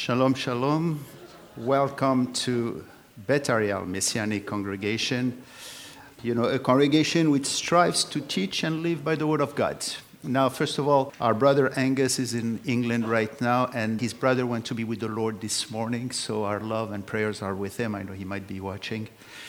Shalom, shalom. Welcome to Beth Ariel Messianic Congregation. You know, a congregation which strives to teach and live by the Word of God. Now, first of all, our brother Angus is in England right now, and his brother went to be with the Lord this morning, so our love and prayers are with him. I know he might be watching.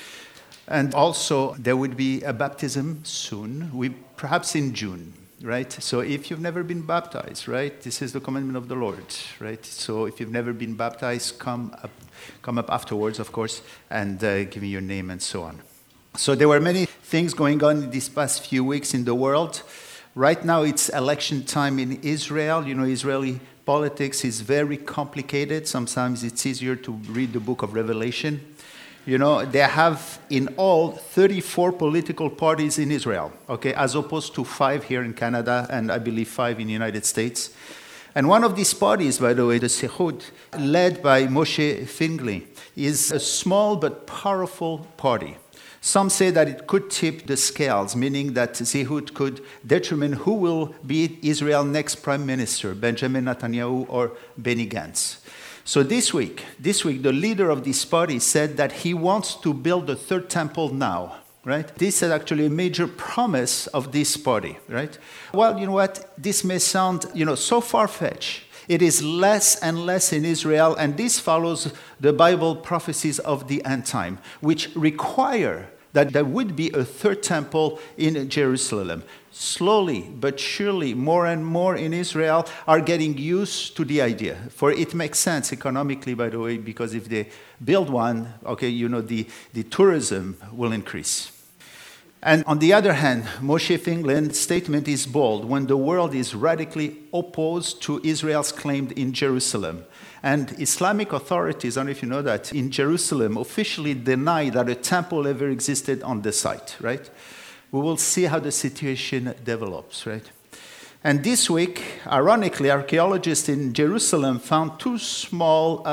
And also, there would be a baptism soon, perhaps in June. Right? So if you've never been baptized, right, this is the commandment of the Lord, right? So if you've never been baptized, come up afterwards, of course, and give me your name and so on. So there were many things going on these past few weeks in the world. Right now it's election time in Israel. You know, Israeli politics is very complicated. Sometimes it's easier to read the book of Revelation. You know, they have in all 34 political parties in Israel, okay, as opposed to 5 here in Canada and I believe 5 in the United States. And one of these parties, by the way, the Zehut, led by Moshe Feingold, is a small but powerful party. Some say that it could tip the scales, meaning that Zehut could determine who will be Israel's next prime minister, Benjamin Netanyahu or Benny Gantz. So this week, the leader of this party said that he wants to build a third temple now, right? This is actually a major promise of this party, right? Well, you know what? This may sound, so far-fetched. It is less and less in Israel, and this follows the Bible prophecies of the end time, which require that there would be a third temple in Jerusalem. Slowly but surely, more and more in Israel are getting used to the idea. For it makes sense economically, by the way, because if they build one, the tourism will increase. And on the other hand, Moshe Feingold's statement is bold when the world is radically opposed to Israel's claim in Jerusalem. And Islamic authorities, I don't know if you know that, in Jerusalem officially deny that a temple ever existed on the site, right? We will see how the situation develops, right? And this week, ironically, archaeologists in Jerusalem found 2 small,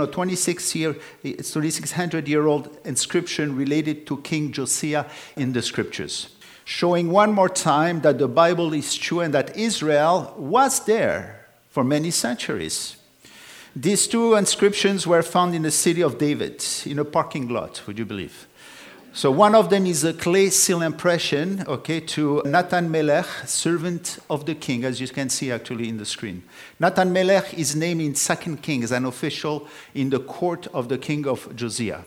2,600-year-old inscription related to King Josiah in the scriptures, showing one more time that the Bible is true and that Israel was there for many centuries. These 2 inscriptions were found in the city of David, in a parking lot, would you believe? So one of them is a clay seal impression, to Natan Melech, servant of the king, as you can see actually in the screen. Natan Melech is named in 2 Kings, an official in the court of the king of Josiah.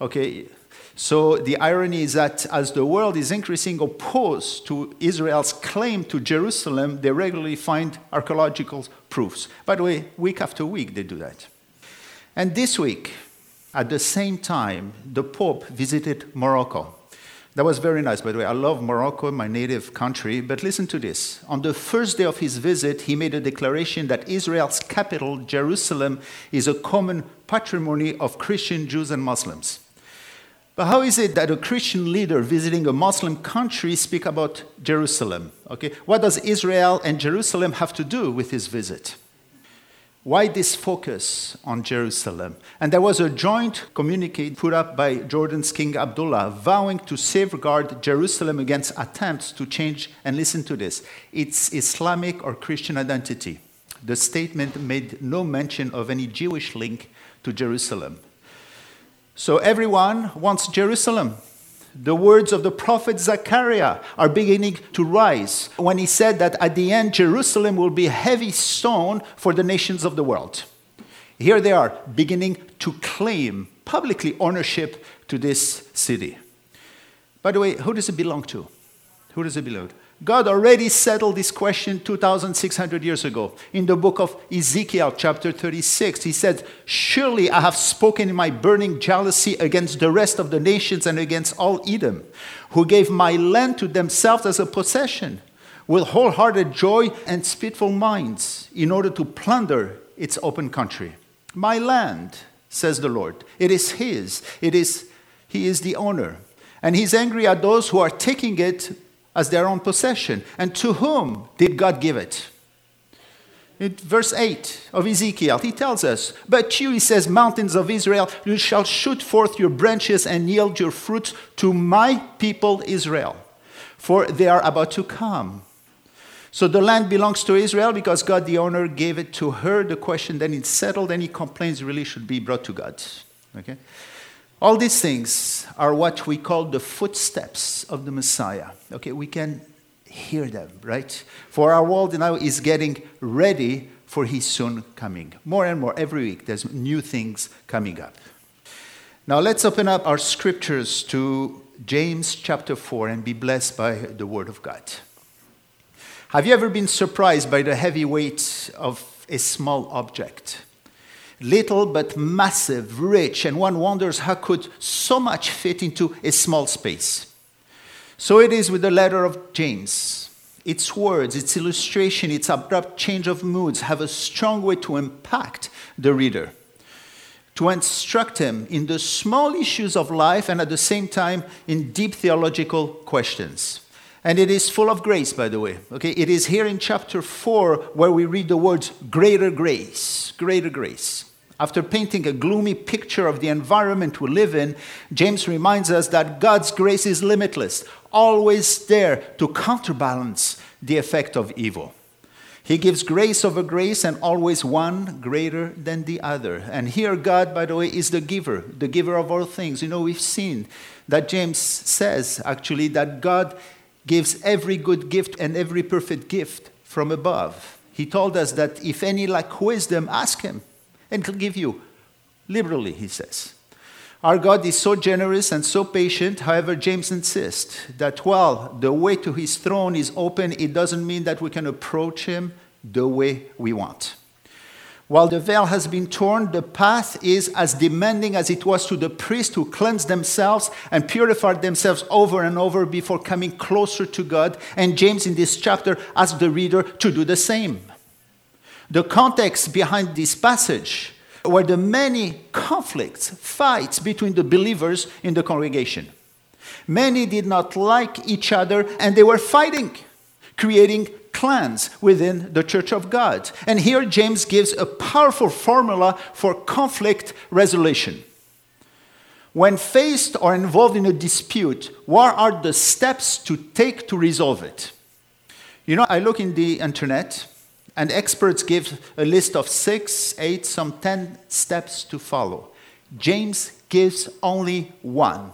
So the irony is that as the world is increasingly opposed to Israel's claim to Jerusalem, they regularly find archaeological proofs. By the way, week after week they do that. And this week, at the same time, the Pope visited Morocco. That was very nice, by the way. I love Morocco, my native country. But listen to this. On the first day of his visit, he made a declaration that Israel's capital, Jerusalem, is a common patrimony of Christian Jews and Muslims. But how is it that a Christian leader visiting a Muslim country speak about Jerusalem? What does Israel and Jerusalem have to do with his visit? Why this focus on Jerusalem? And there was a joint communique put up by Jordan's King Abdullah vowing to safeguard Jerusalem against attempts to change, and listen to this, its Islamic or Christian identity. The statement made no mention of any Jewish link to Jerusalem. So everyone wants Jerusalem. The words of the prophet Zechariah are beginning to rise when he said that at the end, Jerusalem will be a heavy stone for the nations of the world. Here they are beginning to claim publicly ownership to this city. By the way, who does it belong to? Who does it belong to? God already settled this question 2,600 years ago. In the book of Ezekiel, chapter 36, he said, "Surely I have spoken in my burning jealousy against the rest of the nations and against all Edom, who gave my land to themselves as a possession, with wholehearted joy and spiteful minds, in order to plunder its open country. My land, says the Lord, it is his. He is the owner. And he's angry at those who are taking it as their own possession. And to whom did God give it?" In verse 8 of Ezekiel, he tells us, "But you," he says, "mountains of Israel, you shall shoot forth your branches and yield your fruits to my people Israel, for they are about to come." So the land belongs to Israel because God the owner gave it to her. The question then is settled. Any complaints really should be brought to God. Okay? All these things are what we call the footsteps of the Messiah. Okay, we can hear them, right? For our world now is getting ready for his soon coming. More and more every week there's new things coming up. Now let's open up our scriptures to James chapter 4 and be blessed by the word of God. Have you ever been surprised by the heavy weight of a small object? Little but massive, rich, and one wonders how could so much fit into a small space. So it is with the letter of James. Its words, its illustration, its abrupt change of moods have a strong way to impact the reader, to instruct him in the small issues of life and at the same time in deep theological questions. And it is full of grace, by the way. Okay, it is here in chapter 4 where we read the words greater grace, greater grace. After painting a gloomy picture of the environment we live in, James reminds us that God's grace is limitless, always there to counterbalance the effect of evil. He gives grace over grace and always one greater than the other. And here God, by the way, is the giver of all things. You know, we've seen that James says, actually, that God gives every good gift and every perfect gift from above. He told us that if any lack wisdom, ask him, and he'll give you liberally, he says. Our God is so generous and so patient. However, James insists that while the way to his throne is open, it doesn't mean that we can approach him the way we want. While the veil has been torn, the path is as demanding as it was to the priests who cleansed themselves and purified themselves over and over before coming closer to God. And James in this chapter asks the reader to do the same. The context behind this passage were the many conflicts, fights between the believers in the congregation. Many did not like each other and they were fighting, creating clans within the church of God. And here James gives a powerful formula for conflict resolution. When faced or involved in a dispute, what are the steps to take to resolve it? You know, I look in the internet and experts give a list of 6, 8, some 10 steps to follow. James gives only one.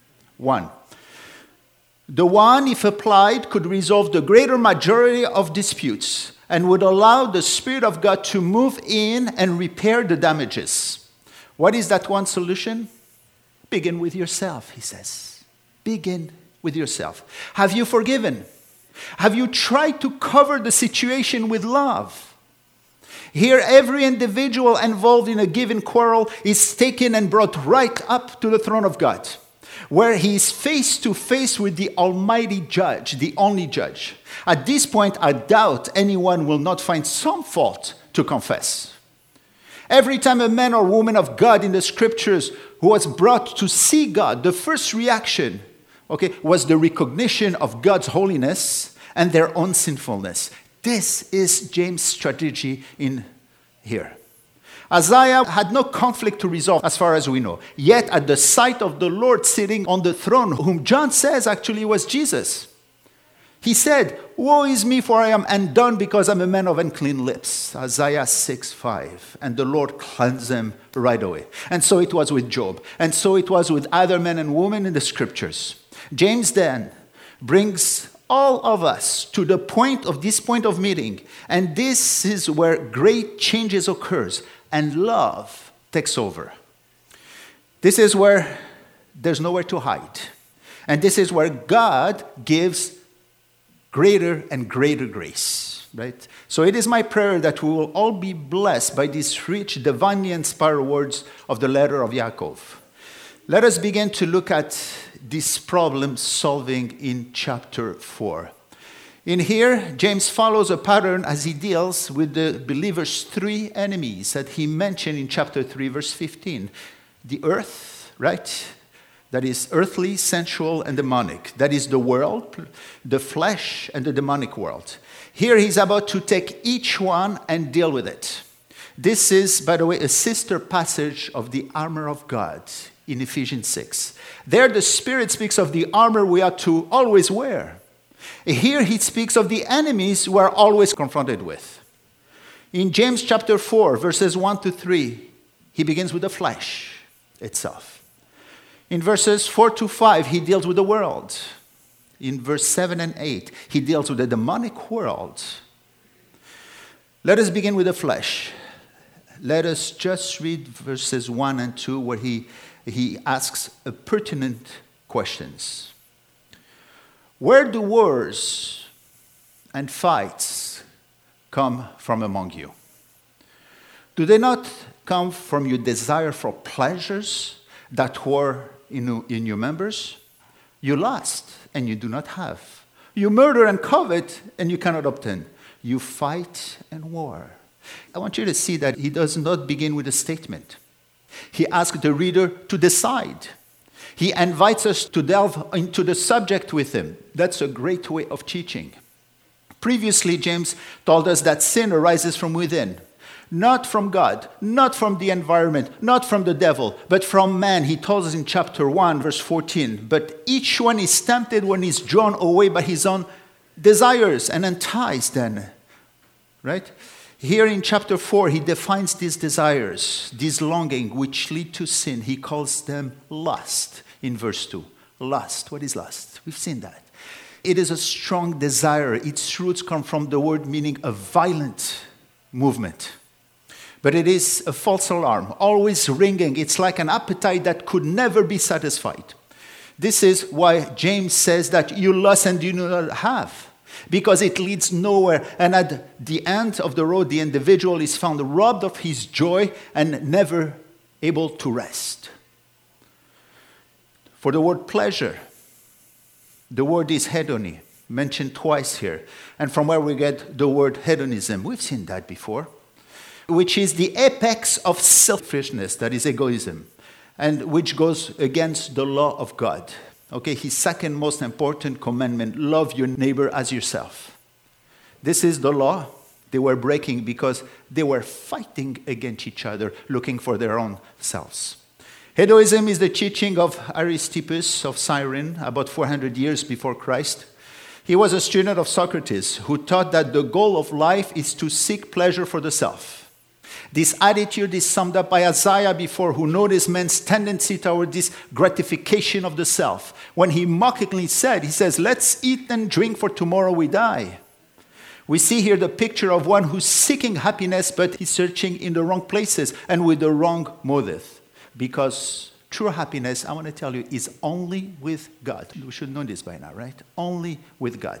The one, if applied, could resolve the greater majority of disputes and would allow the Spirit of God to move in and repair the damages. What is that one solution? Begin with yourself, he says. Begin with yourself. Have you forgiven? Have you tried to cover the situation with love? Here, every individual involved in a given quarrel is taken and brought right up to the throne of God, where he is face to face with the Almighty Judge, the only Judge. At this point, I doubt anyone will not find some fault to confess. Every time a man or woman of God in the scriptures who was brought to see God, the first reaction, was the recognition of God's holiness and their own sinfulness. This is James' strategy in here. Isaiah had no conflict to resolve as far as we know. Yet at the sight of the Lord sitting on the throne, whom John says actually was Jesus, he said, "Woe is me, for I am undone because I'm a man of unclean lips." Isaiah 6:5. And the Lord cleansed them right away. And so it was with Job. And so it was with other men and women in the scriptures. James then brings all of us to the point of meeting. And this is where great changes occurs and love takes over. This is where there's nowhere to hide. And this is where God gives greater and greater grace, right? So it is my prayer that we will all be blessed by these rich, divinely inspired words of the letter of Yaakov. Let us begin to look at this problem solving in chapter 4. In here, James follows a pattern as he deals with the believer's 3 enemies that he mentioned in chapter 3, verse 15. The earth, right? That is earthly, sensual, and demonic. That is the world, the flesh, and the demonic world. Here he's about to take each one and deal with it. This is, by the way, a sister passage of the armor of God in Ephesians 6. There the Spirit speaks of the armor we ought to always wear. Here he speaks of the enemies we are always confronted with. In James chapter 4, verses 1 to 3, he begins with the flesh itself. In verses 4 to 5, he deals with the world. In verse 7 and 8, he deals with the demonic world. Let us begin with the flesh. Let us just read verses 1 and 2 where he asks a pertinent questions. Where do wars and fights come from among you? Do they not come from your desire for pleasures that were in your members? You lust and you do not have. You murder and covet and you cannot obtain. You fight and war. I want you to see that he does not begin with a statement. He asks the reader to decide. He invites us to delve into the subject with him. That's a great way of teaching. Previously, James told us that sin arises from within, not from God, not from the environment, not from the devil, but from man. He tells us in chapter 1, verse 14, but each one is tempted when he's drawn away by his own desires and enticed then. Right? Here in chapter 4, he defines these desires, these longing which lead to sin. He calls them lust in verse 2. Lust. What is lust? We've seen that. It is a strong desire. Its roots come from the word meaning a violent movement. But it is a false alarm, always ringing. It's like an appetite that could never be satisfied. This is why James says that you lust and you do not have. Because it leads nowhere. And at the end of the road, the individual is found robbed of his joy and never able to rest. For the word pleasure, the word is hedony, mentioned twice here. And from where we get the word hedonism, we've seen that before, which is the apex of selfishness, that is egoism, and which goes against the law of God. Okay, his second most important commandment, love your neighbor as yourself. This is the law they were breaking because they were fighting against each other, looking for their own selves. Hedonism is the teaching of Aristippus of Cyrene about 400 years before Christ. He was a student of Socrates who taught that the goal of life is to seek pleasure for the self. This attitude is summed up by Isaiah before, who noticed man's tendency toward this gratification of the self. When he mockingly said, he says, let's eat and drink for tomorrow we die. We see here the picture of one who's seeking happiness, but he's searching in the wrong places and with the wrong motive. Because true happiness, I want to tell you, is only with God. We should know this by now, right? Only with God.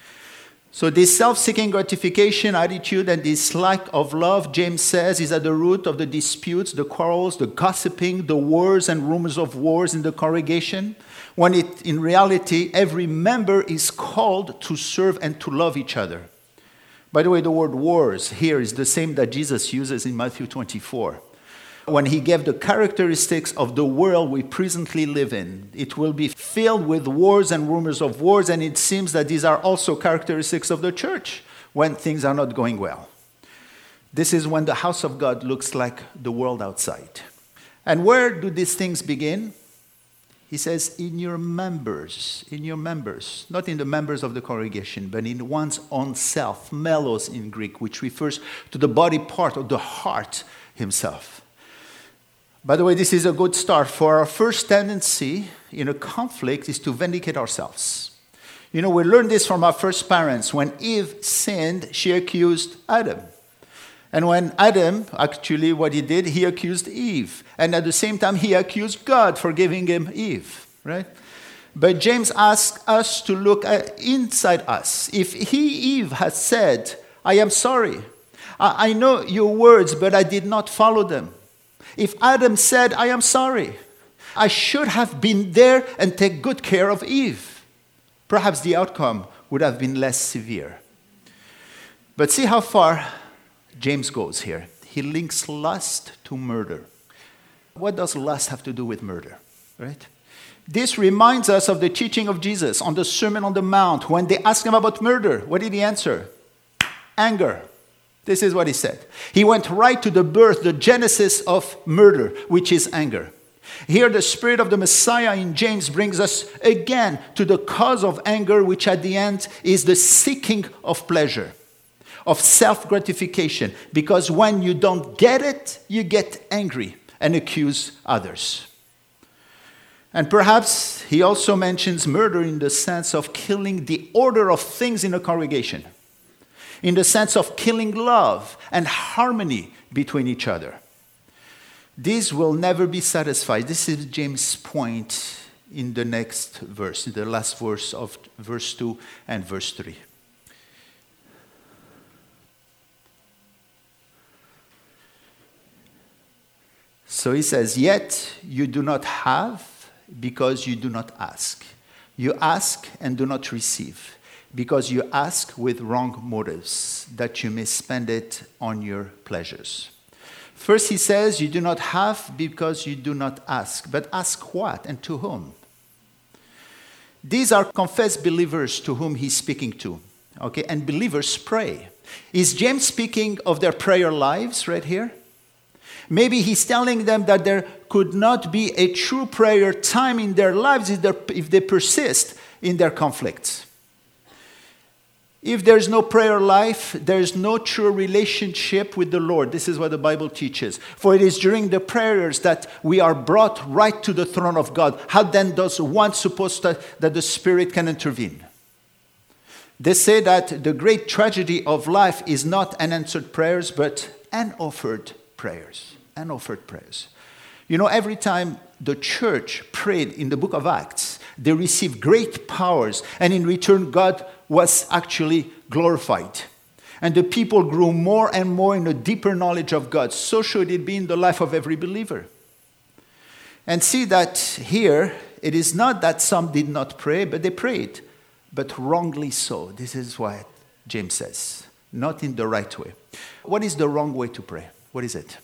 So this self-seeking gratification attitude and this lack of love, James says, is at the root of the disputes, the quarrels, the gossiping, the wars and rumors of wars in the congregation, when in reality, every member is called to serve and to love each other. By the way, the word wars here is the same that Jesus uses in Matthew 24. When he gave the characteristics of the world we presently live in, it will be filled with wars and rumors of wars, and it seems that these are also characteristics of the church when things are not going well. This is when the house of God looks like the world outside. And where do these things begin? He says, in your members, not in the members of the congregation, but in one's own self, melos in Greek, which refers to the body part of the heart himself. By the way, this is a good start, for our first tendency in a conflict is to vindicate ourselves. You know, we learned this from our first parents. When Eve sinned, she accused Adam. And when Adam, actually what he did, he accused Eve. And at the same time, he accused God for giving him Eve, right? But James asks us to look inside us. If Eve had said, I am sorry, I know your words, but I did not follow them. If Adam said, I am sorry, I should have been there and take good care of Eve, perhaps the outcome would have been less severe. But see how far James goes here. He links lust to murder. What does lust have to do with murder, right? This reminds us of the teaching of Jesus on the Sermon on the Mount. When they asked him about murder, what did he answer? Anger. This is what he said. He went right to the birth, the genesis of murder, which is anger. Here, the spirit of the Messiah in James brings us again to the cause of anger, which at the end is the seeking of pleasure, of self-gratification. Because when you don't get it, you get angry and accuse others. And perhaps he also mentions murder in the sense of killing the order of things in a congregation, in the sense of killing love and harmony between each other. These will never be satisfied. This is James' point in the next verse, in the last verse of verse 2 and verse 3. So he says, yet you do not have because you do not ask. You ask and do not receive because you ask with wrong motives, that you may spend it on your pleasures. First, he says, you do not have because you do not ask. But ask what and to whom? These are confessed believers to whom he's speaking to. Okay, and believers pray. Is James speaking of their prayer lives right here? Maybe he's telling them that there could not be a true prayer time in their lives if they persist in their conflicts. If there's no prayer life, there's no true relationship with the Lord. This is what the Bible teaches. For it is during the prayers that we are brought right to the throne of God. How then does one suppose that the Spirit can intervene? They say that the great tragedy of life is not unanswered prayers, but unoffered prayers. Unoffered prayers. You know, every time the church prayed in the book of Acts, they received great powers, and in return, God was actually glorified. And the people grew more and more in a deeper knowledge of God. So should it be in the life of every believer. And see that here, it is not that some did not pray, but they prayed, but wrongly so. This is what James says, not in the right way. What is the wrong way to pray? What is it?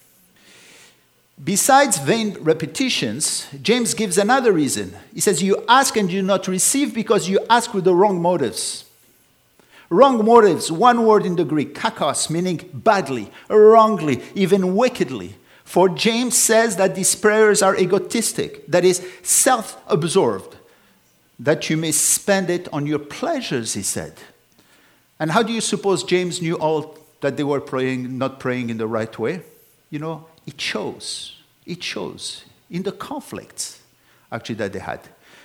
Besides vain repetitions, James gives another reason. He says, you ask and you do not receive because you ask with the wrong motives. Wrong motives, one word in the Greek, kakos, meaning badly, wrongly, even wickedly. For James says that these prayers are egotistic, that is, self-absorbed, that you may spend it on your pleasures, he said. And how do you suppose James knew all that they were praying, not praying in the right way? You know, it shows in the conflicts, actually, that they had.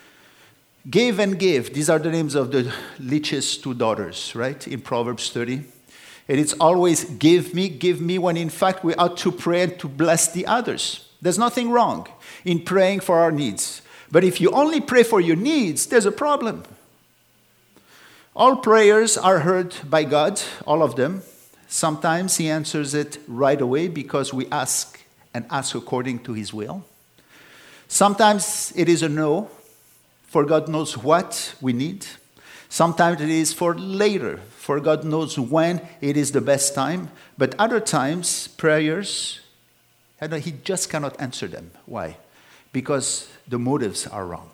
Give and give. These are the names of the leech's two daughters, right? In Proverbs 30. And it's always give me, when in fact we ought to pray and to bless the others. There's nothing wrong in praying for our needs. But if you only pray for your needs, there's a problem. All prayers are heard by God, all of them. Sometimes he answers it right away because we ask and ask according to his will. Sometimes it is a no, for God knows what we need. Sometimes it is for later, for God knows when it is the best time. But other times, prayers, he just cannot answer them. Why? Because the motives are wrong.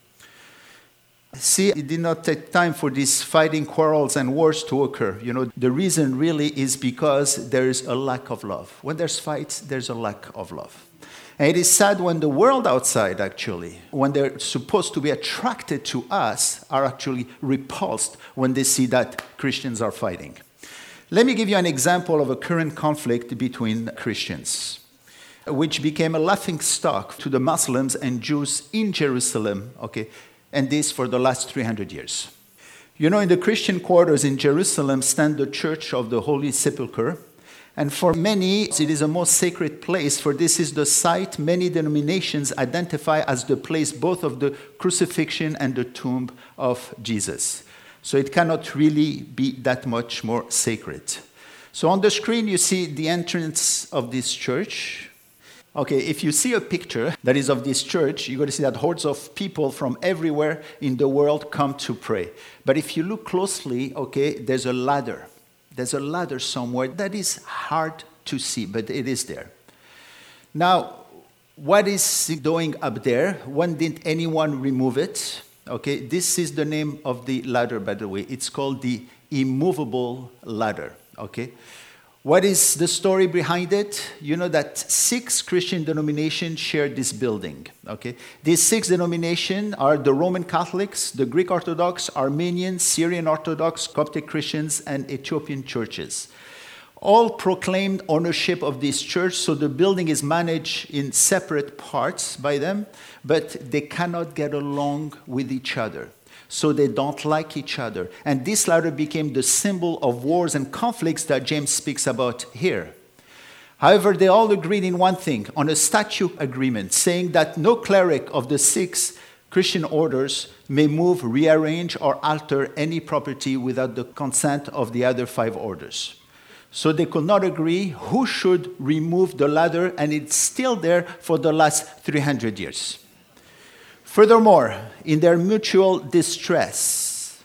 See, it did not take time for these fighting, quarrels, and wars to occur. You know, the reason really is because there is a lack of love. When there's fights, there's a lack of love. And it is sad when the world outside, actually, when they're supposed to be attracted to us, are actually repulsed when they see that Christians are fighting. Let me give you an example of a current conflict between Christians, which became a laughingstock to the Muslims and Jews in Jerusalem, okay, and this for the last 300 years. You know, in the Christian quarters in Jerusalem stand the Church of the Holy Sepulchre, and for many, it is a most sacred place, for this is the site many denominations identify as the place both of the crucifixion and the tomb of Jesus. So it cannot really be that much more sacred. So on the screen, you see the entrance of this church. Okay, if you see a picture that is of this church, you're going to see that hordes of people from everywhere in the world come to pray. But if you look closely, okay, there's a ladder. There's a ladder somewhere that is hard to see, but it is there. Now, what is going up there? When did anyone remove it? Okay, this is the name of the ladder, by the way. It's called the immovable ladder, okay? What is the story behind it? You know that 6 Christian denominations share this building. Okay, these 6 denominations are the Roman Catholics, the Greek Orthodox, Armenian, Syrian Orthodox, Coptic Christians, and Ethiopian churches. All proclaimed ownership of this church, so the building is managed in separate parts by them, but they cannot get along with each other. So they don't like each other. And this latter became the symbol of wars and conflicts that James speaks about here. However, they all agreed in one thing, on a statute agreement, saying that no cleric of the 6 Christian orders may move, rearrange, or alter any property without the consent of the other 5 orders. So they could not agree who should remove the ladder, and it's still there for the last 300 years. Furthermore, in their mutual distress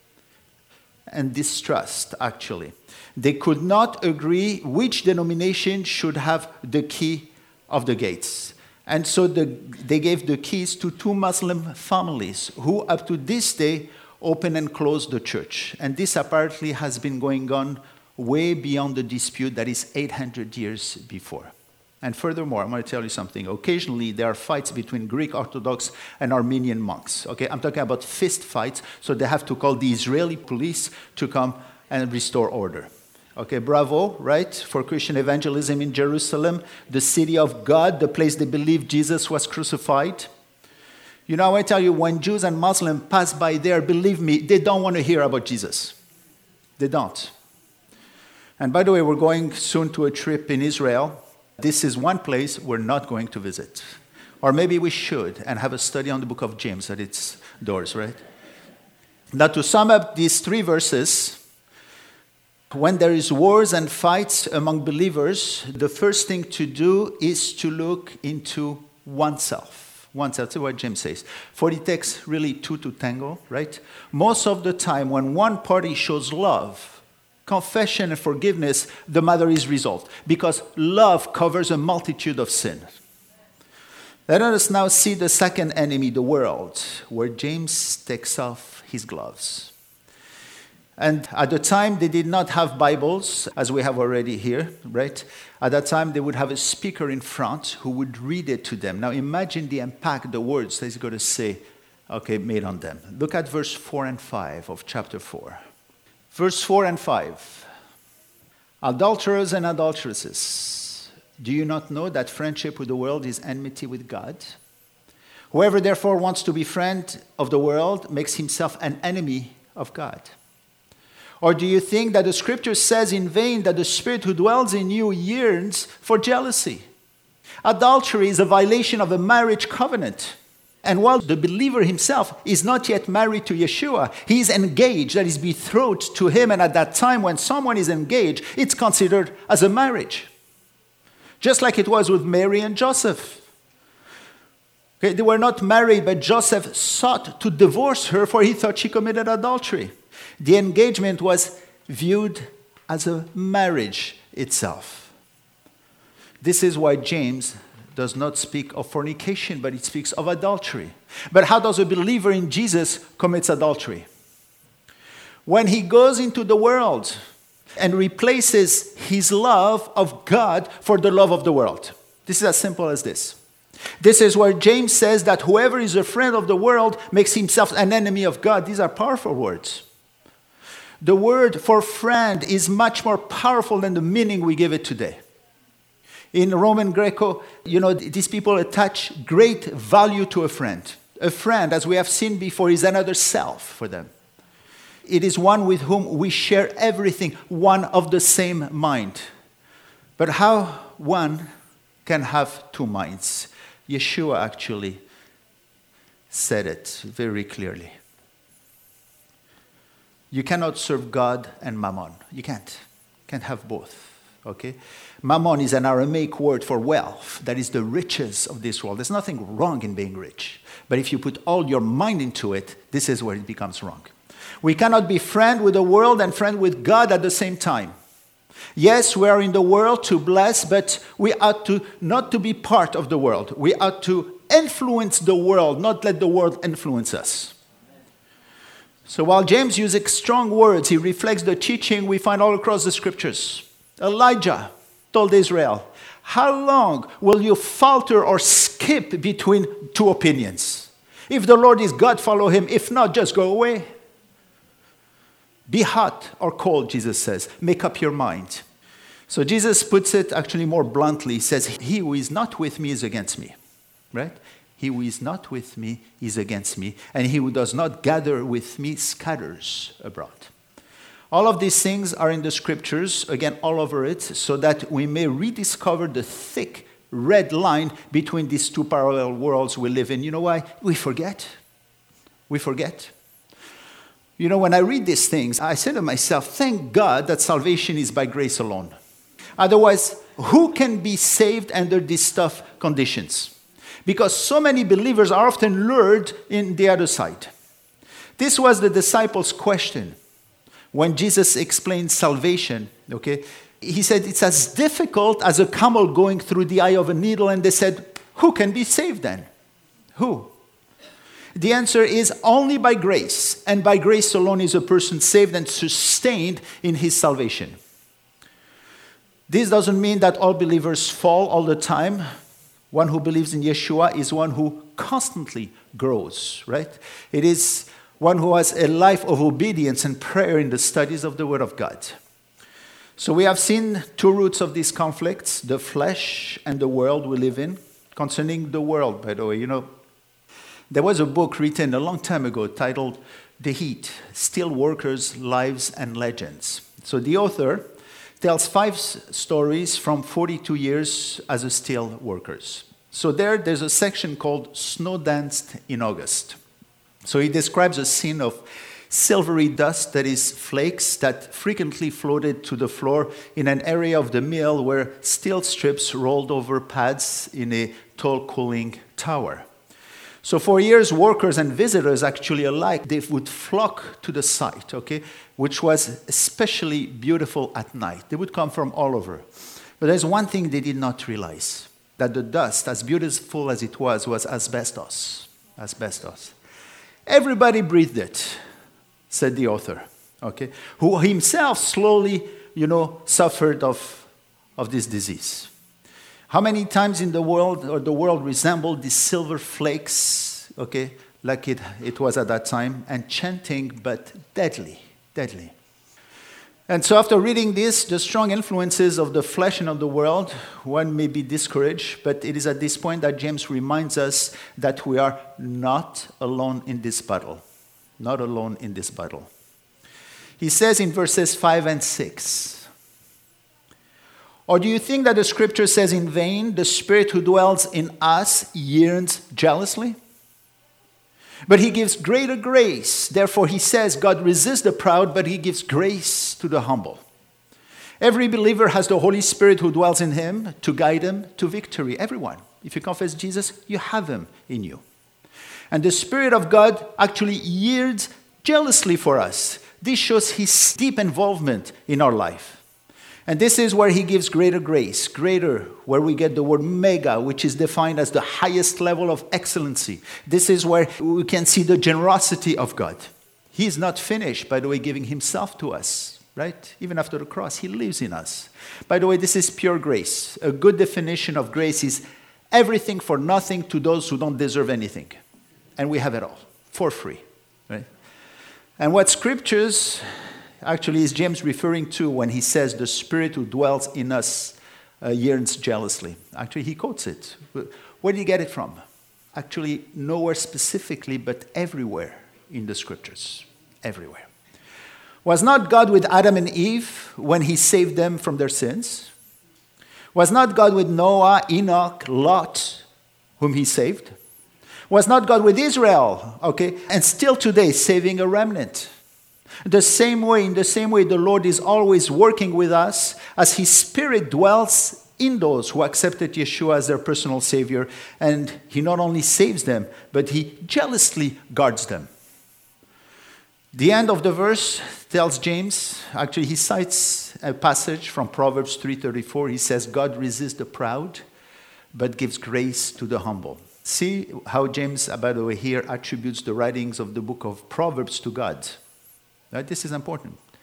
and distrust, actually, they could not agree which denomination should have the key of the gates. And so they gave the keys to 2 Muslim families who, up to this day, open and close the church. And this apparently has been going on way beyond the dispute that is 800 years before. And furthermore, I'm going to tell you something. Occasionally, there are fights between Greek Orthodox and Armenian monks. Okay, I'm talking about fist fights, so they have to call the Israeli police to come and restore order. Okay, bravo, right, for Christian evangelism in Jerusalem, the city of God, the place they believed Jesus was crucified. You know, I tell you, when Jews and Muslims pass by there, believe me, they don't want to hear about Jesus. They don't. And by the way, we're going soon to a trip in Israel. This is one place we're not going to visit. Or maybe we should and have a study on the book of James at its doors, right? Now, to sum up these 3 verses, when there is wars and fights among believers, the first thing to do is to look into oneself. That's what James says. For it takes really 2 to tango, right? Most of the time, when one party shows love, confession and forgiveness, the matter is resolved, because love covers a multitude of sin. Let us now see the second enemy, the world, where James takes off his gloves. And at the time, they did not have Bibles, as we have already here, right? At that time, they would have a speaker in front who would read it to them. Now imagine the impact the words that he's going to say, made on them. Look at verse 4 and 5 of chapter 4. Verse 4 and 5. Adulterers and adulteresses, do you not know that friendship with the world is enmity with God? Whoever therefore wants to be friend of the world makes himself an enemy of God. Or do you think that the scripture says in vain that the Spirit who dwells in you yearns for jealousy? Adultery is a violation of a marriage covenant. And while the believer himself is not yet married to Yeshua, he is engaged, that is betrothed to him. And at that time, when someone is engaged, it's considered as a marriage. Just like it was with Mary and Joseph. Okay, they were not married, but Joseph sought to divorce her, for he thought she committed adultery. The engagement was viewed as a marriage itself. This is why James does not speak of fornication, but it speaks of adultery. But how does a believer in Jesus commit adultery? When he goes into the world and replaces his love of God for the love of the world. This is as simple as this. This is where James says that whoever is a friend of the world makes himself an enemy of God. These are powerful words. The word for friend is much more powerful than the meaning we give it today. In Roman Greco, these people attach great value to a friend. A friend, as we have seen before, is another self for them. It is one with whom we share everything, one of the same mind. But how one can have 2 minds? Yeshua actually said it very clearly. You cannot serve God and mammon. You can't have both. Okay? Mammon is an Aramaic word for wealth. That is the riches of this world. There's nothing wrong in being rich. But if you put all your mind into it, this is where it becomes wrong. We cannot be friend with the world and friend with God at the same time. Yes, we are in the world to bless, but we ought to not to be part of the world. We ought to influence the world, not let the world influence us. So while James uses strong words, he reflects the teaching we find all across the scriptures. Elijah told Israel, how long will you falter or skip between two opinions? If the Lord is God, follow him. If not, just go away. Be hot or cold, Jesus says. Make up your mind. So Jesus puts it actually more bluntly. He says, he who is not with me is against me. Right? He who is not with me is against me. And he who does not gather with me scatters abroad. All of these things are in the scriptures, again, all over it, so that we may rediscover the thick red line between these two parallel worlds we live in. You know why? We forget. We forget. You know, when I read these things, I say to myself, thank God that salvation is by grace alone. Otherwise, who can be saved under these tough conditions? Because so many believers are often lured in the other side. This was the disciples' question when Jesus explained salvation. Okay, he said it's as difficult as a camel going through the eye of a needle, and they said, who can be saved then? Who? The answer is only by grace, and by grace alone is a person saved and sustained in his salvation. This doesn't mean that all believers fall all the time. One who believes in Yeshua is one who constantly grows, right? It is one who has a life of obedience and prayer in the studies of the Word of God. So we have seen two roots of these conflicts, the flesh and the world we live in. Concerning the world, by the way, you know, there was a book written a long time ago titled The Heat, Steel Workers' Lives and Legends. So the author tells 5 stories from 42 years as a steel workers. So there's a section called Snow Danced in August. So he describes a scene of silvery dust, that is flakes, that frequently floated to the floor in an area of the mill where steel strips rolled over pads in a tall cooling tower. So for years, workers and visitors actually alike, they would flock to the site, okay, which was especially beautiful at night. They would come from all over. But there's one thing they did not realize, that the dust, as beautiful as it was asbestos. Asbestos. Everybody breathed it, said the author, okay, who himself slowly, suffered of this disease. How many times in the world resembled these silver flakes, okay, like it was at that time, enchanting but deadly. And so after reading this, the strong influences of the flesh and of the world, one may be discouraged, but it is at this point that James reminds us that we are not alone in this battle. Not alone in this battle. He says in verses 5 and 6, or do you think that the scripture says in vain, the Spirit who dwells in us yearns jealously? But he gives greater grace. Therefore, he says, God resists the proud, but he gives grace to the humble. Every believer has the Holy Spirit who dwells in him to guide him to victory. Everyone. If you confess Jesus, you have him in you. And the Spirit of God actually yearns jealously for us. This shows his deep involvement in our life. And this is where he gives greater grace, greater, where we get the word mega, which is defined as the highest level of excellency. This is where we can see the generosity of God. He is not finished, by the way, giving himself to us, right? Even after the cross, he lives in us. By the way, this is pure grace. A good definition of grace is everything for nothing to those who don't deserve anything. And we have it all, for free, right? And what scriptures actually is James referring to when he says the Spirit who dwells in us yearns jealously. Actually, he quotes it. Where did he get it from? Actually, nowhere specifically, but everywhere in the scriptures. Everywhere. Was not God with Adam and Eve when he saved them from their sins? Was not God with Noah, Enoch, Lot, whom he saved? Was not God with Israel, okay, and still today saving a remnant? In the same way, the Lord is always working with us as his Spirit dwells in those who accepted Yeshua as their personal Savior. And he not only saves them, but he jealously guards them. The end of the verse tells James, actually he cites a passage from Proverbs 3:34. He says, God resists the proud, but gives grace to the humble. See how James, by the way, here attributes the writings of the book of Proverbs to God. Right? This is important.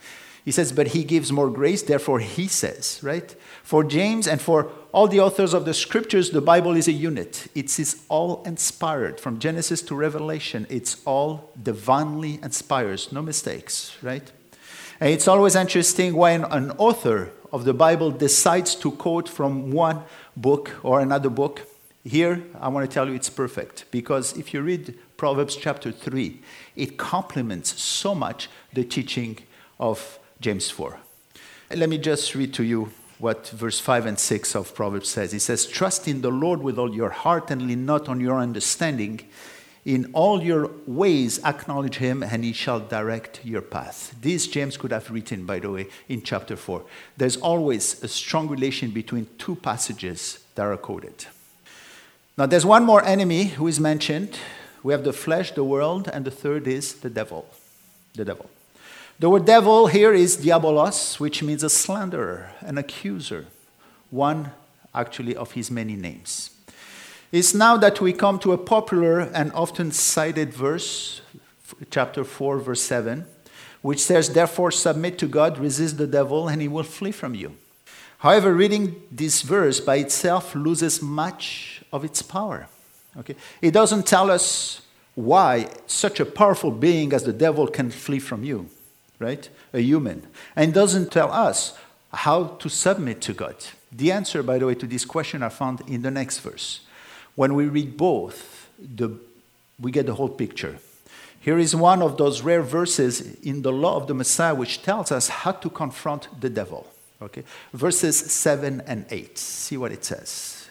He says, but he gives more grace, therefore he says, right? For James and for all the authors of the scriptures, the Bible is a unit. It is all inspired. From Genesis to Revelation, it's all divinely inspired. No mistakes, right? And it's always interesting when an author of the Bible decides to quote from one book or another book. Here, I want to tell you it's perfect. Because if you read Proverbs chapter 3, it complements so much the teaching of James 4. Let me just read to you what verse 5 and 6 of Proverbs says. It says, trust in the Lord with all your heart and lean not on your understanding. In all your ways acknowledge him and he shall direct your path. This James could have written, by the way, in chapter 4. There's always a strong relation between two passages that are quoted. Now there's one more enemy who is mentioned. We have the flesh, the world, and the third is the devil. The devil. The word devil here is diabolos, which means a slanderer, an accuser, one actually of his many names. It's now that we come to a popular and often cited verse, chapter 4, verse 7, which says, therefore submit to God, resist the devil, and he will flee from you. However, reading this verse by itself loses much of its power. Okay? It doesn't tell us why such a powerful being as the devil can flee from you. Right? A human. And doesn't tell us how to submit to God. The answer, by the way, to this question are found in the next verse. When we read both, we get the whole picture. Here is one of those rare verses in the law of the Messiah which tells us how to confront the devil. Okay? Verses 7 and 8. See what it says.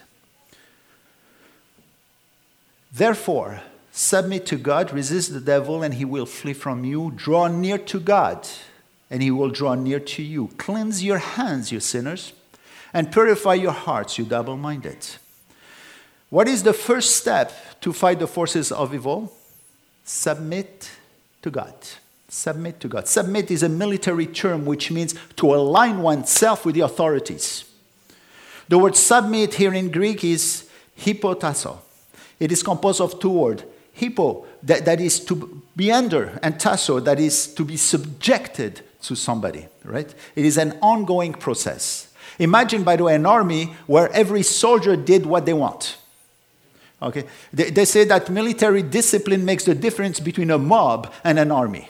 Therefore, submit to God, resist the devil, and he will flee from you. Draw near to God, and he will draw near to you. Cleanse your hands, you sinners, and purify your hearts, you double-minded. What is the first step to fight the forces of evil? Submit to God. Submit to God. Submit is a military term which means to align oneself with the authorities. The word submit here in Greek is hypotasso. It is composed of two words. Hippo, that is to be under, and tasso, that is to be subjected to somebody, right? It is an ongoing process. Imagine, by the way, an army where every soldier did what they want. Okay? They say that military discipline makes the difference between a mob and an army.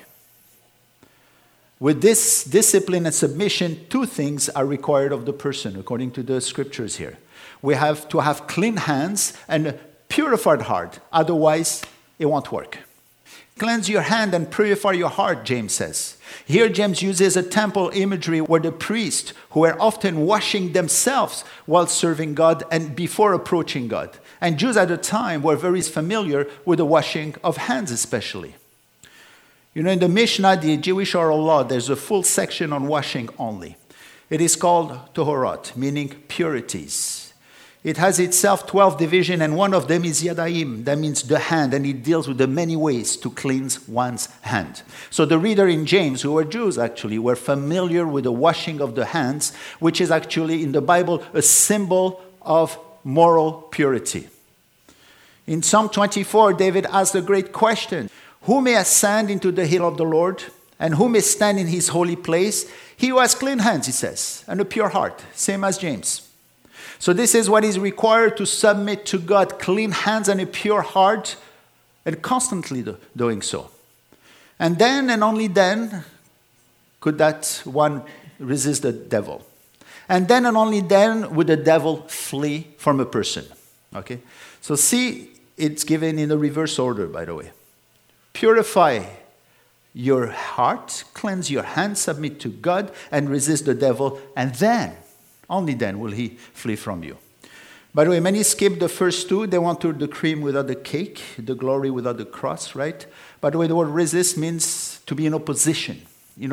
With this discipline and submission, two things are required of the person, according to the scriptures here. We have to have clean hands and a purified heart. Otherwise, it won't work. Cleanse your hand and purify your heart, James says. Here, James uses a temple imagery where the priests, who were often washing themselves while serving God and before approaching God. And Jews at the time were very familiar with the washing of hands especially. You know, in the Mishnah, the Jewish oral law, there's a full section on washing only. It is called Tohorot, meaning purities. It has itself 12 divisions, and one of them is Yadayim. That means the hand, and it deals with the many ways to cleanse one's hand. So the reader in James, who were Jews actually, were familiar with the washing of the hands, which is actually in the Bible a symbol of moral purity. In Psalm 24, David asked a great question. Who may ascend into the hill of the Lord? And who may stand in his holy place? He who has clean hands, he says, and a pure heart, same as James. So this is what is required to submit to God, clean hands and a pure heart, and constantly doing so. And then and only then could that one resist the devil. And then and only then would the devil flee from a person. Okay? So see, it's given in the reverse order, by the way. Purify your heart, cleanse your hands, submit to God, and resist the devil, and then, only then will he flee from you. By the way, many skip the first two. They want the cream without the cake, the glory without the cross, right? By the way, the word resist means to be in opposition,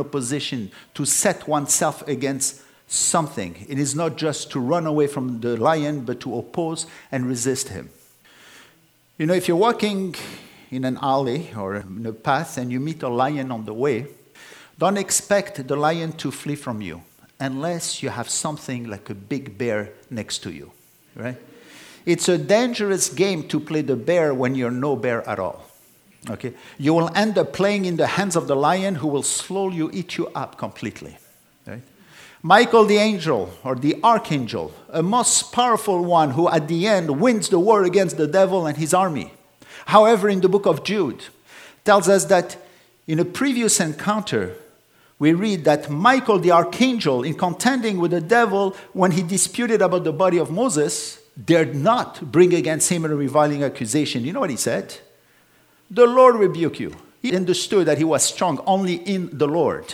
to set oneself against something. It is not just to run away from the lion, but to oppose and resist him. You know, if you're walking in an alley or in a path and you meet a lion on the way, don't expect the lion to flee from you unless you have something like a big bear next to you, right? It's a dangerous game to play the bear when you're no bear at all, okay? You will end up playing in the hands of the lion who will slowly eat you up completely. Right? Michael the angel, or the archangel, a most powerful one who at the end wins the war against the devil and his army. However, in the book of Jude, tells us that in a previous encounter, we read that Michael the archangel, in contending with the devil when he disputed about the body of Moses, dared not bring against him a reviling accusation. You know what he said? The Lord rebuke you. He understood that he was strong only in the Lord.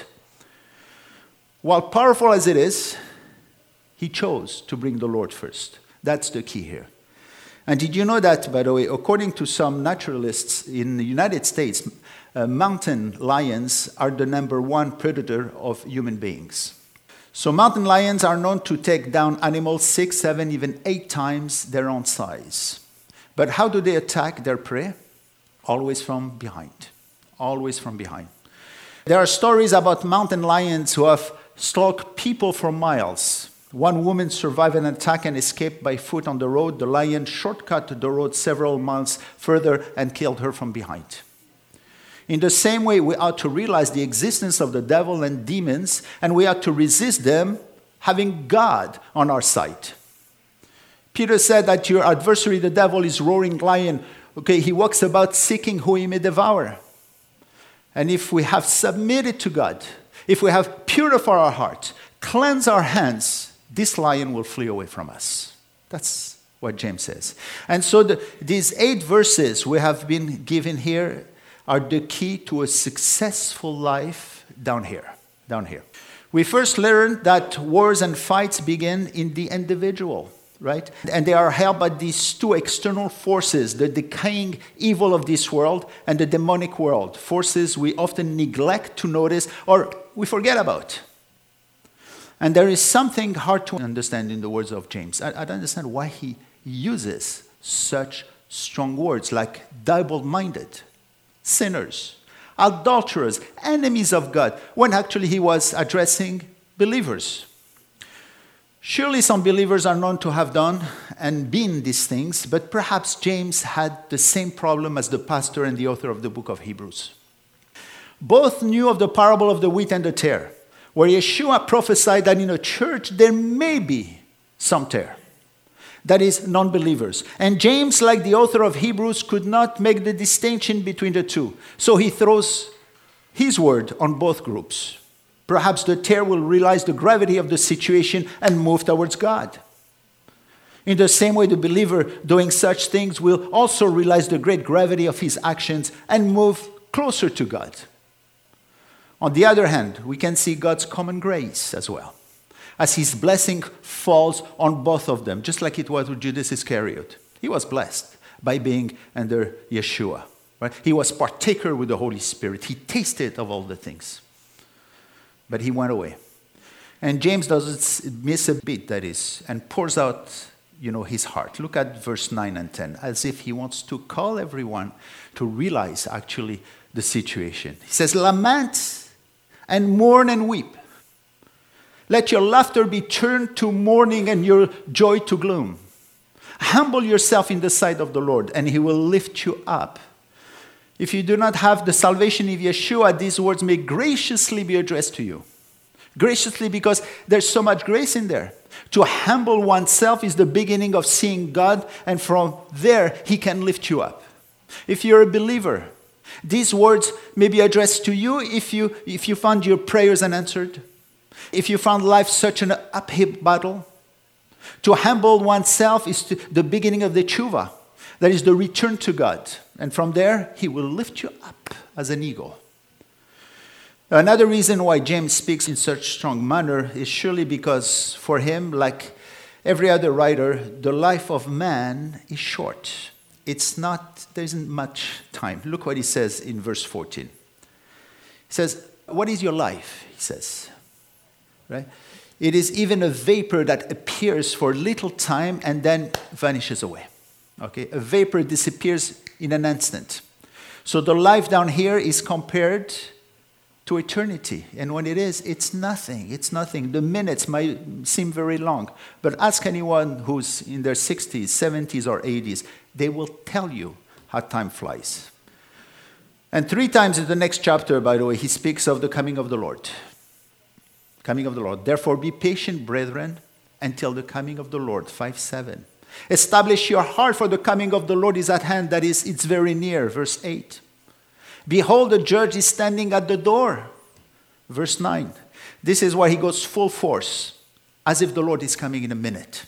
While powerful as it is, he chose to bring the Lord first. That's the key here. And did you know that, by the way, according to some naturalists in the United States, mountain lions are the number one predator of human beings. So mountain lions are known to take down animals 6, 7, even 8 times their own size. But how do they attack their prey? Always from behind. Always from behind. There are stories about mountain lions who have stalked people for miles. One woman survived an attack and escaped by foot on the road. The lion shortcut the road several miles further and killed her from behind. In the same way, we ought to realize the existence of the devil and demons, and we ought to resist them, having God on our side. Peter said that your adversary, the devil, is roaring lion. Okay, he walks about seeking who he may devour. And if we have submitted to God, if we have purified our heart, cleansed our hands, this lion will flee away from us. That's what James says. And so these 8 verses we have been given here are the key to a successful life down here. We first learned that wars and fights begin in the individual, right? And they are held by these 2 external forces, the decaying evil of this world and the demonic world, forces we often neglect to notice or we forget about. And there is something hard to understand in the words of James. I don't understand why he uses such strong words like double-minded, sinners, adulterers, enemies of God, when actually he was addressing believers. Surely some believers are known to have done and been these things, but perhaps James had the same problem as the pastor and the author of the book of Hebrews. Both knew of the parable of the wheat and the tare, where Yeshua prophesied that in a church there may be some tare. That is, non-believers. And James, like the author of Hebrews, could not make the distinction between the two. So he throws his word on both groups. Perhaps the tare will realize the gravity of the situation and move towards God. In the same way, the believer doing such things will also realize the great gravity of his actions and move closer to God. On the other hand, we can see God's common grace as well, as his blessing falls on both of them, just like it was with Judas Iscariot. He was blessed by being under Yeshua. Right? He was partaker with the Holy Spirit. He tasted of all the things. But he went away. And James doesn't miss a beat, that is, and pours out, his heart. Look at verse 9 and 10, as if he wants to call everyone to realize actually the situation. He says, lament and mourn and weep. Let your laughter be turned to mourning and your joy to gloom. Humble yourself in the sight of the Lord, and he will lift you up. If you do not have the salvation of Yeshua, these words may graciously be addressed to you. Graciously, because there's so much grace in there. To humble oneself is the beginning of seeing God, and from there, he can lift you up. If you're a believer, these words may be addressed to you if you found your prayers unanswered. If you found life such an uphill battle. To humble oneself is the beginning of the tshuva. That is the return to God. And from there, he will lift you up as an eagle. Another reason why James speaks in such strong manner is surely because for him, like every other writer, the life of man is short. There isn't much time. Look what he says in verse 14. He says, what is your life? He says, right? It is even a vapor that appears for a little time and then vanishes away. Okay, a vapor disappears in an instant. So the life down here is compared to eternity. And when it is, it's nothing. It's nothing. The minutes might seem very long. But ask anyone who's in their 60s, 70s, or 80s. They will tell you how time flies. And 3 times in the next chapter, by the way, he speaks of the coming of the Lord. Coming of the Lord. Therefore be patient, brethren, until the coming of the Lord. 5:7. Establish your heart, for the coming of the Lord is at hand. That is, it's very near. Verse 8. Behold, the judge is standing at the door. Verse 9. This is where he goes full force, as if the Lord is coming in a minute.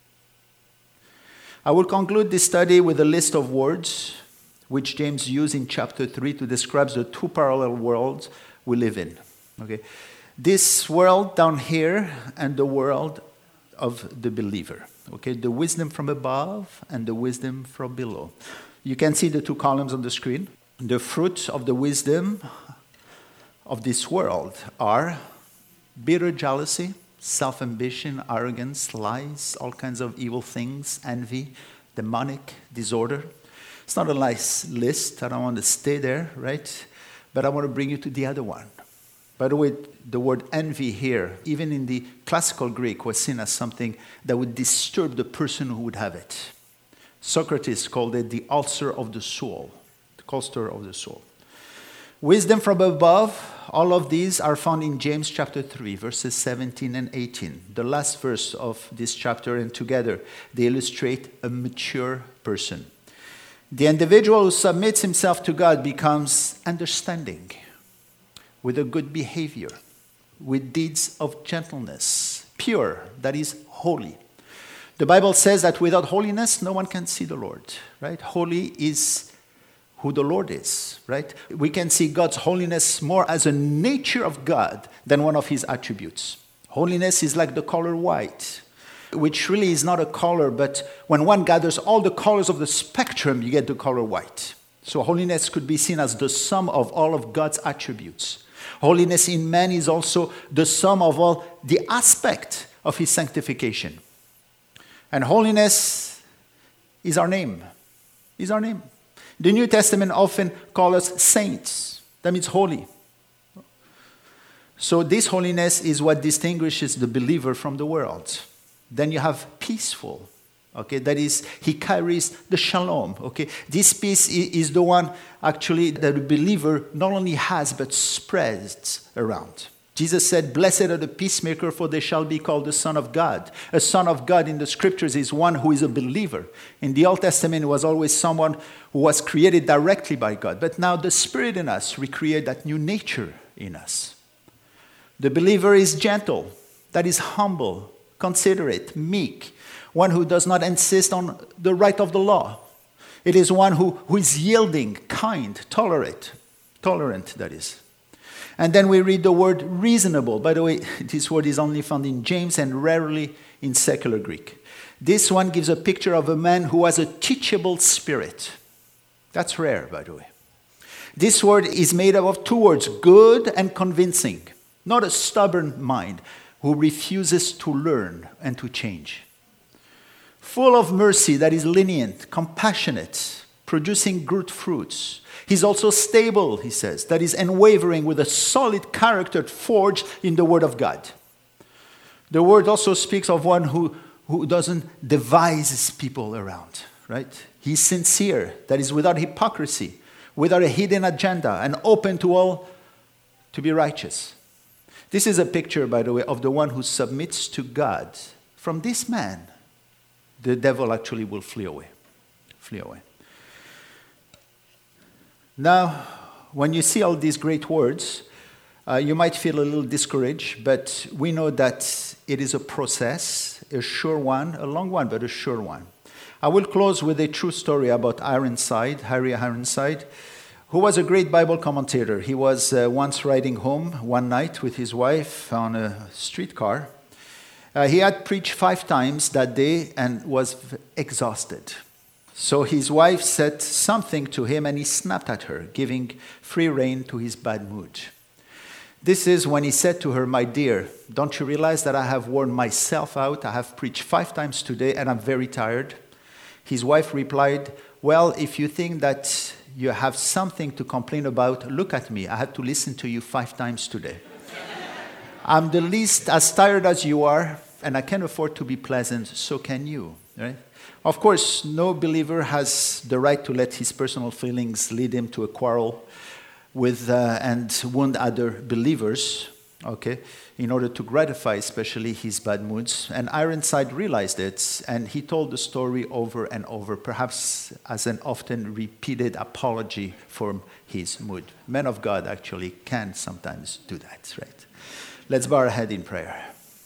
I will conclude this study with a list of words which James used in chapter 3 to describe the two parallel worlds we live in. Okay, this world down here and the world of the believer. Okay, the wisdom from above and the wisdom from below. You can see the two columns on the screen. The fruit of the wisdom of this world are bitter jealousy, self-ambition, arrogance, lies, all kinds of evil things, envy, demonic disorder. It's not a nice list. I don't want to stay there, right? But I want to bring you to the other one. By the way, the word envy here, even in the classical Greek, was seen as something that would disturb the person who would have it. Socrates called it the ulcer of the soul, the ulcer of the soul. Wisdom from above, all of these are found in James chapter 3, verses 17 and 18, the last verse of this chapter, and together they illustrate a mature person. The individual who submits himself to God becomes understanding, with a good behavior, with deeds of gentleness, pure, that is, holy. The Bible says that without holiness, no one can see the Lord, right? Holy is who the Lord is, right? We can see God's holiness more as a nature of God than one of his attributes. Holiness is like the color white, which really is not a color, but when one gathers all the colors of the spectrum, you get the color white. So holiness could be seen as the sum of all of God's attributes. Holiness in man is also the sum of all the aspect of his sanctification. And holiness is our name. Is our name. The New Testament often calls us saints. That means holy. So this holiness is what distinguishes the believer from the world. Then you have peaceful. Okay, that is, he carries the shalom. Okay, this peace is the one actually that the believer not only has but spreads around. Jesus said, "Blessed are the peacemaker, for they shall be called the Son of God." A son of God in the scriptures is one who is a believer. In the Old Testament, it was always someone who was created directly by God. But now the Spirit in us recreates that new nature in us. The believer is gentle, that is humble, considerate, meek, one who does not insist on the right of the law. It is one who is yielding, kind, tolerant, that is. And then we read the word reasonable. By the way, this word is only found in James and rarely in secular Greek. This one gives a picture of a man who has a teachable spirit. That's rare, by the way. This word is made up of two words, good and convincing. Not a stubborn mind who refuses to learn and to change. Full of mercy, that is lenient, compassionate, producing good fruits. He's also stable, he says, that is unwavering, with a solid character forged in the Word of God. The Word also speaks of one who doesn't devise people around, right? He's sincere, that is without hypocrisy, without a hidden agenda, and open to all to be righteous. This is a picture, by the way, of the one who submits to God. From this man, the devil actually will flee away. Flee away. Now, when you see all these great words, you might feel a little discouraged, but we know that it is a process, a sure one, a long one, but a sure one. I will close with a true story about Ironside, Harry Ironside, who was a great Bible commentator. He was once riding home one night with his wife on a streetcar. He had preached 5 times that day and was exhausted. So his wife said something to him and he snapped at her, giving free rein to his bad mood. This is when he said to her, "My dear, don't you realize that I have worn myself out? I have preached 5 times today and I'm very tired." His wife replied, "Well, if you think that you have something to complain about, look at me. I had to listen to you 5 times today. I'm the least as tired as you are, and I can afford to be pleasant, so can you." Right? Of course, no believer has the right to let his personal feelings lead him to a quarrel with and wound other believers. okay, in order to gratify especially his bad moods. And Ironside realized it, and he told the story over and over, perhaps as an often repeated apology for his mood. Men of God actually can sometimes do that, right? Let's bow our head in prayer.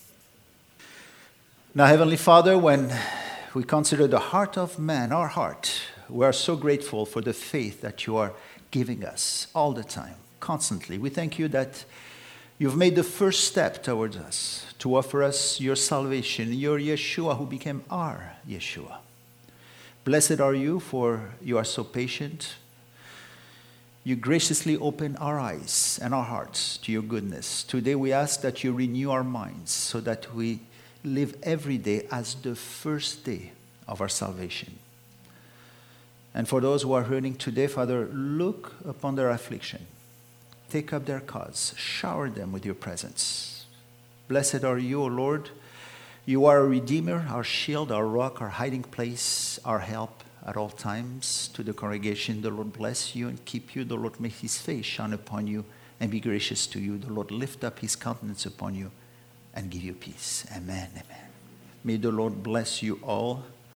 Now, Heavenly Father, when we consider the heart of man, our heart, we are so grateful for the faith that you are giving us all the time, constantly. We thank you that you've made the first step towards us to offer us your salvation, your Yeshua who became our Yeshua. Blessed are you, for you are so patient. You graciously open our eyes and our hearts to your goodness. Today we ask that you renew our minds so that we live every day as the first day of our salvation. And for those who are hurting today, Father, look upon their affliction. Take up their cause. Shower them with your presence. Blessed are you, O Lord. You are a Redeemer, our shield, our rock, our hiding place, our help at all times. To the congregation, the Lord bless you and keep you. The Lord make his face shine upon you and be gracious to you. The Lord lift up his countenance upon you and give you peace. Amen. Amen. May the Lord bless you all.